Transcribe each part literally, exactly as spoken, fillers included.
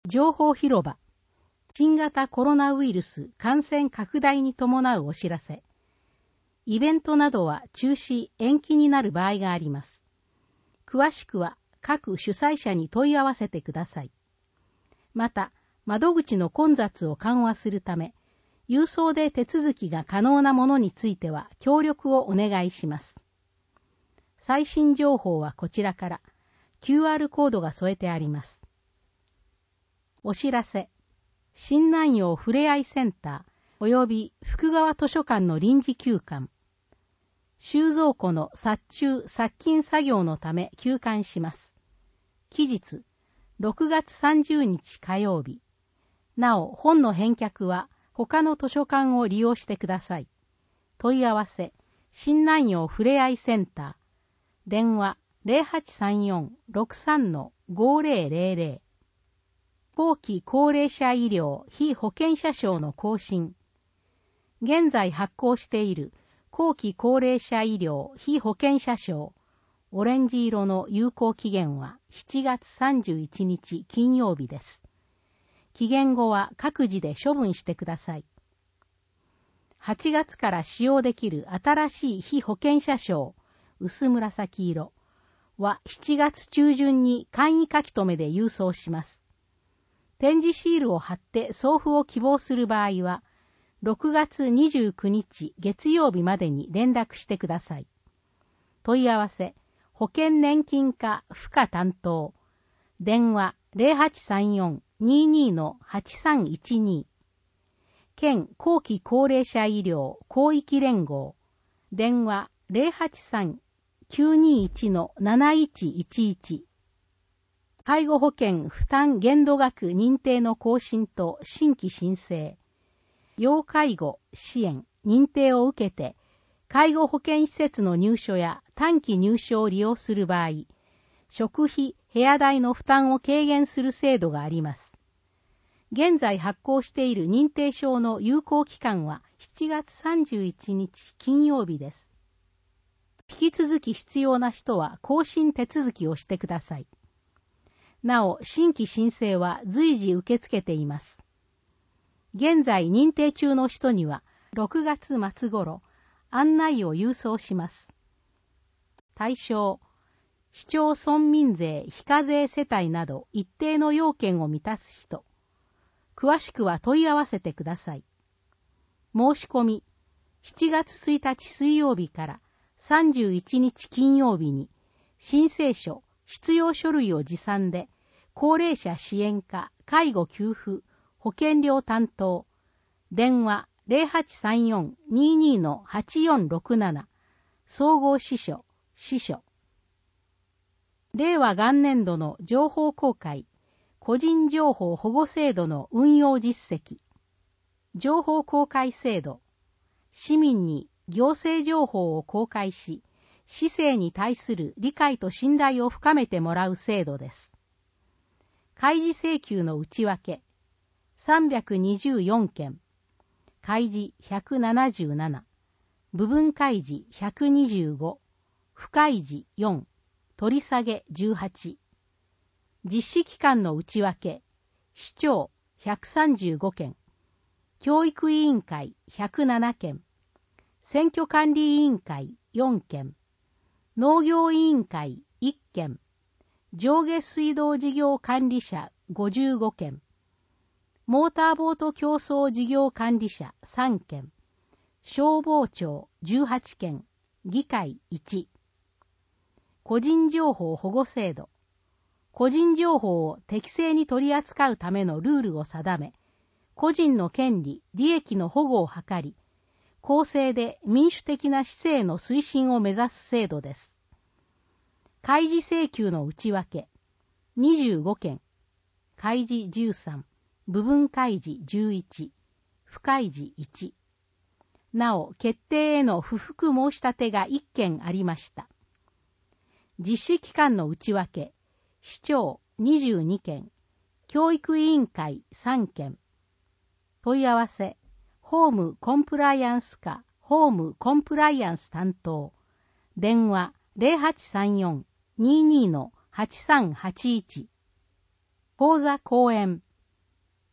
情報広場、新型コロナウイルス感染拡大に伴うお知らせ。イベントなどは中止・延期になる場合があります。詳しくは各主催者に問い合わせてください。また、窓口の混雑を緩和するため、郵送で手続きが可能なものについては協力をお願いします。最新情報はこちらから キューアール コードが添えてあります。お知らせ。新南陽ふれあいセンター及び福川図書館の臨時休館。収蔵庫の殺虫・殺菌作業のため休館します。期日、ろくがつさんじゅうにち火曜日。なお、本の返却は他の図書館を利用してください。問い合わせ、新南陽ふれあいセンター。電話 ゼロはちさんよん ろくさん ごゼロゼロゼロ。後期高齢者医療非保険者証の更新。現在発行している後期高齢者医療非保険者証、オレンジ色の有効期限はしちがつさんじゅういちにち金曜日です。期限後は各自で処分してください。はちがつから使用できる新しい非保険者証、薄紫色はしちがつ中旬に簡易書き留めで郵送します。展示シールを貼って送付を希望する場合は、ろくがつにじゅうくにち月曜日までに連絡してください。問い合わせ、保険年金課付加担当。電話 ゼロはちさんよん にに はちさんいちに。県後期高齢者医療広域連合。電話 ゼロはちさん きゅうにいち なないちいちいち。介護保険負担限度額認定の更新と新規申請。要介護支援認定を受けて、介護保険施設の入所や短期入所を利用する場合、食費・部屋代の負担を軽減する制度があります。現在発行している認定証の有効期間はしちがつさんじゅういちにち金曜日です。引き続き必要な人は更新手続きをしてください。なお、新規申請は随時受け付けています。現在認定中の人にはろくがつまつ頃案内を郵送します。対象、市町村民税非課税世帯など一定の要件を満たす人。詳しくは問い合わせてください。申し込み、しちがつついたち水曜日からさんじゅういちにち金曜日に申請書、必要書類を持参で、高齢者支援課、介護給付、保険料担当、電話 ゼロはちさんよん にに はちよんろくなな、総合支所、支所。令和元年度の情報公開、個人情報保護制度の運用実績。情報公開制度。市民に行政情報を公開し、市政に対する理解と信頼を深めてもらう制度です。開示請求の内訳。さんびゃくにじゅうよんけん。開示ひゃくななじゅうなな。部分開示ひゃくにじゅうご。不開示よん。取り下げじゅうはち。実施機関の内訳。市長ひゃくさんじゅうごけん。教育委員会ひゃくななけん。選挙管理委員会よんけん。農業委員会いっけん。上下水道事業管理者ごじゅうごけん。モーターボート競争事業管理者さんけん。消防庁じゅうはちけん。議会いち。個人情報保護制度。個人情報を適正に取り扱うためのルールを定め、個人の権利・利益の保護を図り、公正で民主的な市政の推進を目指す制度です。開示請求の内訳。にじゅうごけん。開示じゅうさん。部分開示じゅういち。不開示いち。なお、決定への不服申し立てがいっけんありました。実施機関の内訳。市長にじゅうにけん。教育委員会さんけん。問い合わせ。ホームコンプライアンス課ホームコンプライアンス担当。電話 ゼロはちさんよん にに はちさんはちいち。講座講演。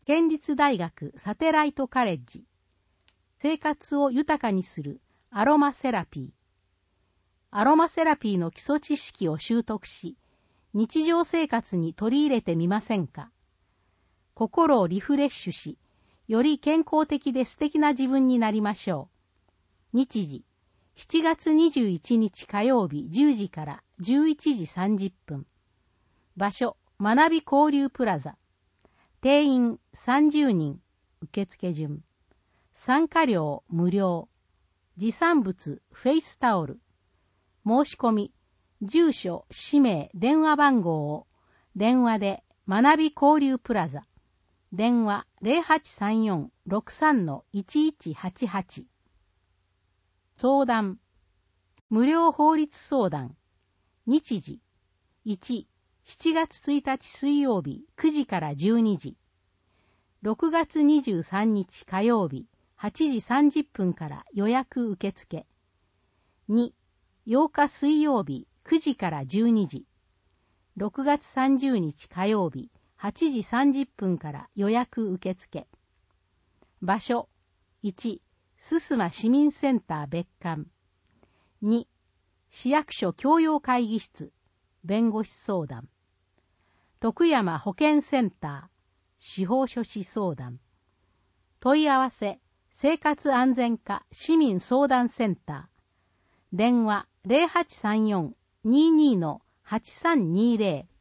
県立大学サテライトカレッジ、生活を豊かにするアロマセラピー。アロマセラピーの基礎知識を習得し、日常生活に取り入れてみませんか。心をリフレッシュし、より健康的で素敵な自分になりましょう。日時、しちがつにじゅういちにち火曜日じゅうじからじゅういちじさんじゅっぷん。場所、学び交流プラザ。定員さんじゅうにん、受付順。参加料無料。持参物フェイスタオル。申し込み、住所、氏名、電話番号を電話で学び交流プラザ。電話 ゼロはちさんよん ろくさん いちいちはちはち。相談。無料法律相談。日時。いち、しちがつついたち水曜日くじからじゅうにじ。ろくがつにじゅうさんにち火曜日はちじさんじゅっぷんから予約受付。に、ようか水曜日くじからじゅうにじ。ろくがつさんじゅうにち火曜日はちじさんじゅっぷんから予約受付。場所。いち、すすま市民センター別館。に、市役所教養会議室、弁護士相談。徳山保健センター、司法書士相談。問い合わせ、生活安全課市民相談センター。電話 ゼロはちさんよん にーにー はちさんにーゼロ。